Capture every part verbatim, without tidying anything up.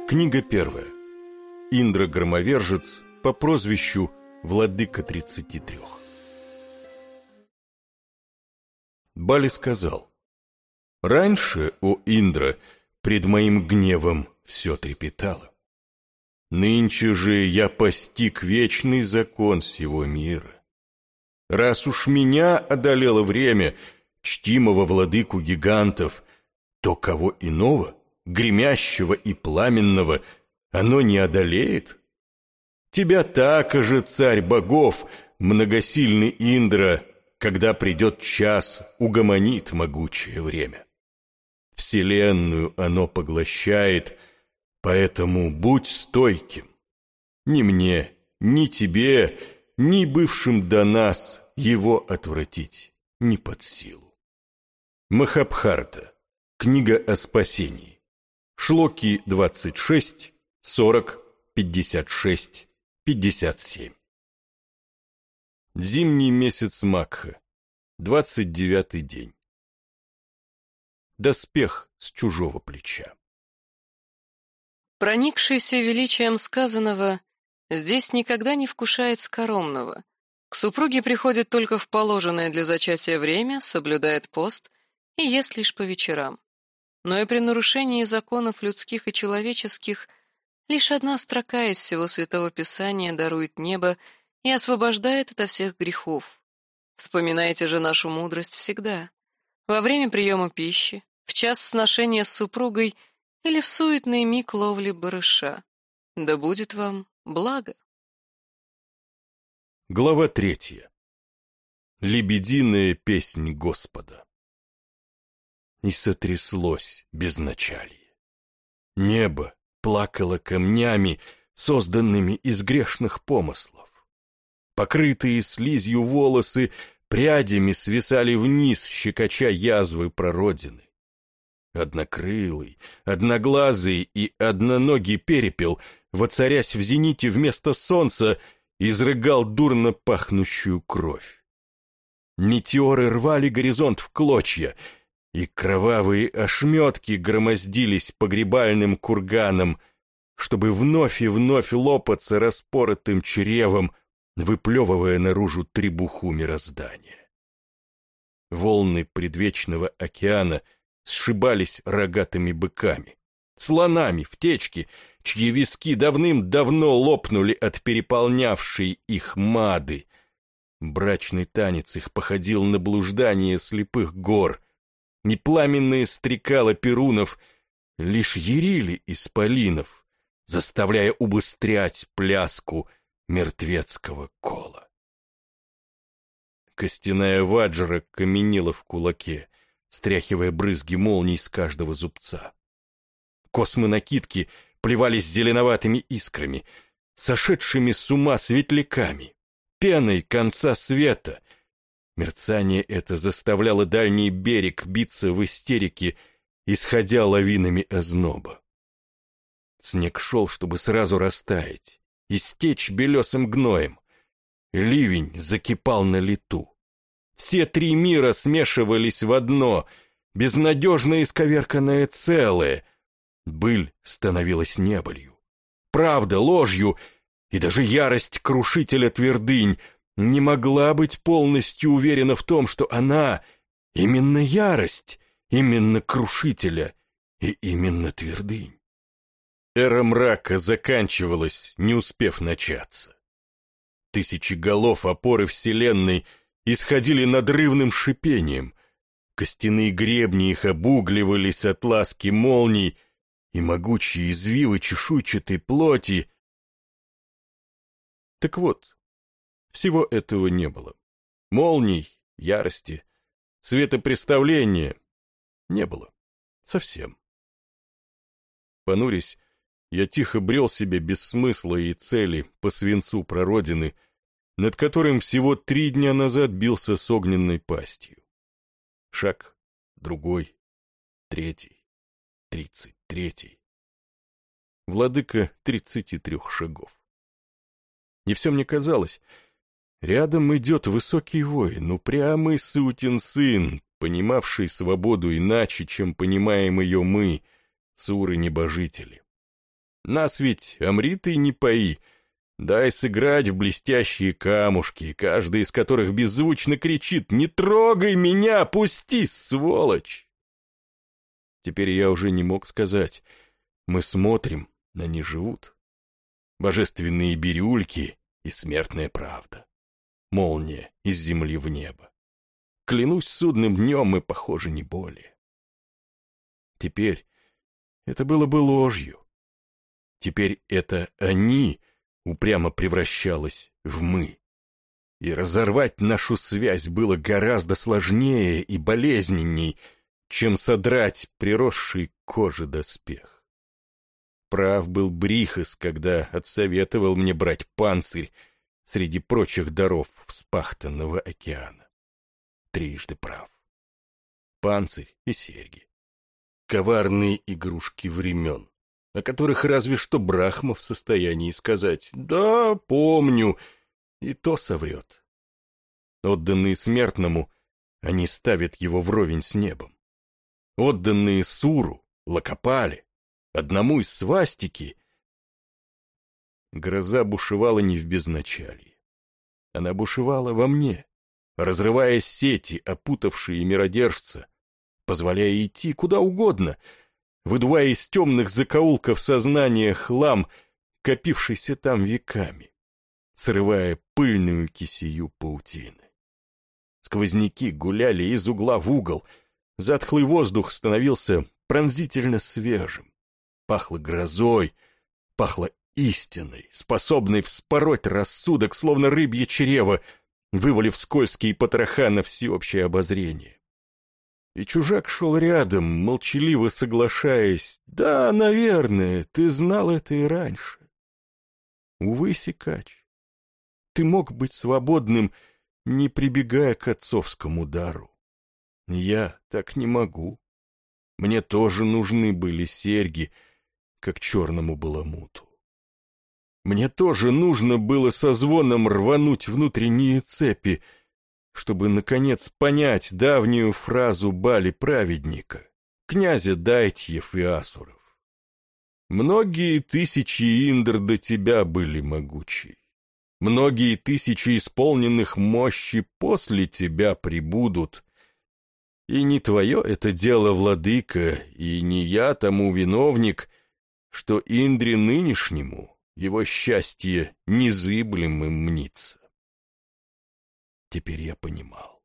Книга первая. Индра-громовержец по прозвищу Владыка тридцати трех. Бали сказал: «Раньше, о Индра, пред моим гневом все трепетало. Нынче же я постиг вечный закон сего мира. Раз уж меня одолело время чтимого владыку гигантов, то кого иного, гремящего и пламенного, оно не одолеет? Тебя так же, царь богов, многосильный Индра, когда придет час, угомонит могучее время. Вселенную оно поглощает, поэтому будь стойким. Ни мне, ни тебе, ни бывшим до нас его отвратить не под силу». Махабхарата. Книга о спасении. Шлоки двадцать шесть, сорок, пятьдесят шесть, пятьдесят семь. Зимний месяц Макха. Двадцать девятый день. Доспех с чужого плеча. Проникшийся величием сказанного, здесь никогда не вкушает скоромного. К супруге приходит только в положенное для зачатия время, соблюдает пост и ест лишь по вечерам. Но и при нарушении законов людских и человеческих лишь одна строка из всего Святого Писания дарует небо и освобождает ото всех грехов. Вспоминайте же нашу мудрость всегда, во время приема пищи, в час сношения с супругой или в суетный миг ловли барыша. Да будет вам благо. Глава третья. Лебединая песнь Господа. И сотряслось безначалие. Небо плакало камнями, созданными из грешных помыслов. Покрытые слизью волосы прядями свисали вниз, щекоча язвы прародины. Однокрылый, одноглазый и одноногий перепел, воцарясь в зените вместо солнца, изрыгал дурно пахнущую кровь. Метеоры рвали горизонт в клочья, и кровавые ошметки громоздились погребальным курганом, чтобы вновь и вновь лопаться распоротым чревом, выплевывая наружу требуху мироздания. Волны предвечного океана сшибались рогатыми быками, слонами в течке, чьи виски давным-давно лопнули от переполнявшей их мады. Брачный танец их походил на блуждание слепых гор, и пламенные стрекала перунов лишь ярили исполинов, заставляя убыстрять пляску мертвецкого кола. Костяная ваджра каменела в кулаке, стряхивая брызги молний с каждого зубца. Космы накидки плевались зеленоватыми искрами, сошедшими с ума светляками, пеной конца света. Мерцание это заставляло дальний берег биться в истерике, исходя лавинами озноба. Снег шел, чтобы сразу растаять, истечь белесым гноем. Ливень закипал на лету. Все три мира смешивались в одно, безнадежно исковерканное целое. Быль становилась небылью, правда ложью, и даже ярость крушителя твердынь не могла быть полностью уверена в том, что она именно ярость, именно крушителя и именно твердынь. Эра мрака заканчивалась, не успев начаться. Тысячи голов опоры вселенной исходили надрывным шипением, костяные гребни их обугливались от ласки молний, и могучие извивы чешуйчатой плоти. Так вот, всего этого не было. Молний, ярости, светопреставления не было. Совсем. Понурясь, я тихо брел себе без смысла и цели по свинцу прародины, над которым всего три дня назад бился с огненной пастью. Шаг, другой, третий, тридцать третий. Владыка тридцати трех шагов. И все мне казалось, рядом идет высокий воин, упрямый сукин сын, понимавший свободу иначе, чем понимаем ее мы, суры-небожители. Нас ведь омритой не пои. Дай сыграть в блестящие камушки, каждый из которых беззвучно кричит: «Не трогай меня, пусти, сволочь!» Теперь я уже не мог сказать: мы смотрим, они живут. Божественные бирюльки и смертная правда. Молния из земли в небо. Клянусь судным днем, мы похожи не более. Теперь это было бы ложью. Теперь это «они» упрямо превращалось в «мы». И разорвать нашу связь было гораздо сложнее и болезненней, чем содрать приросший к коже доспех. Прав был Брихас, когда отсоветовал мне брать панцирь среди прочих даров вспахтанного океана. Трижды прав. Панцирь и серьги. Коварные игрушки времен, о которых разве что Брахма в состоянии сказать: «Да, помню», и то соврет. Отданные смертному, они ставят его вровень с небом. Отданные Суру, Лакопале, одному из свастики. Гроза бушевала не в безначалии. Она бушевала во мне, разрывая сети, опутавшие миродержца, позволяя идти куда угодно, выдувая из темных закоулков сознания хлам, копившийся там веками, срывая пыльную кисею паутины. Сквозняки гуляли из угла в угол, затхлый воздух становился пронзительно свежим, пахло грозой, пахло истиной, способной вспороть рассудок, словно рыбье чрево, вывалив скользкие потроха на всеобщее обозрение. И чужак шел рядом, молчаливо соглашаясь: «Да, наверное, ты знал это и раньше». Увы, Сикач, ты мог быть свободным, не прибегая к отцовскому дару. Я так не могу. Мне тоже нужны были серьги, как черному баламуту. Мне тоже нужно было со звоном рвануть внутренние цепи, чтобы, наконец, понять давнюю фразу Бали-праведника, князя Дайтьев и Асуров. Многие тысячи индр до тебя были могучи. Многие тысячи исполненных мощи после тебя прибудут. И не твое это дело, владыка, и не я тому виновник, что Индре нынешнему его счастье незыблемым мнится. Теперь я понимал.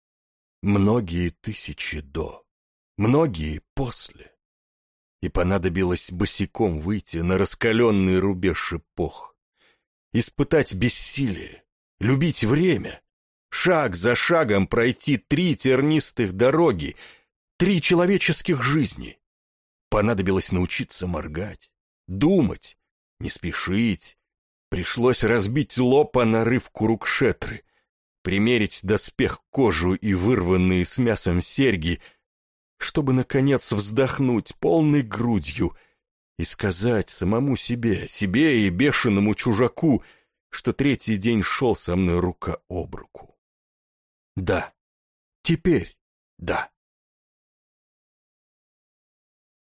Многие тысячи до, многие после. И понадобилось босиком выйти на раскаленный рубеж эпох, испытать бессилие, любить время, шаг за шагом пройти три тернистых дороги, три человеческих жизни. Понадобилось научиться моргать, думать, не спешить. Пришлось разбить лоб о нарыв Курукшетры, примерить доспех кожу и вырванные с мясом серьги, чтобы, наконец, вздохнуть полной грудью и сказать самому себе, себе и бешеному чужаку, что третий день шел со мной рука об руку. Да, теперь да.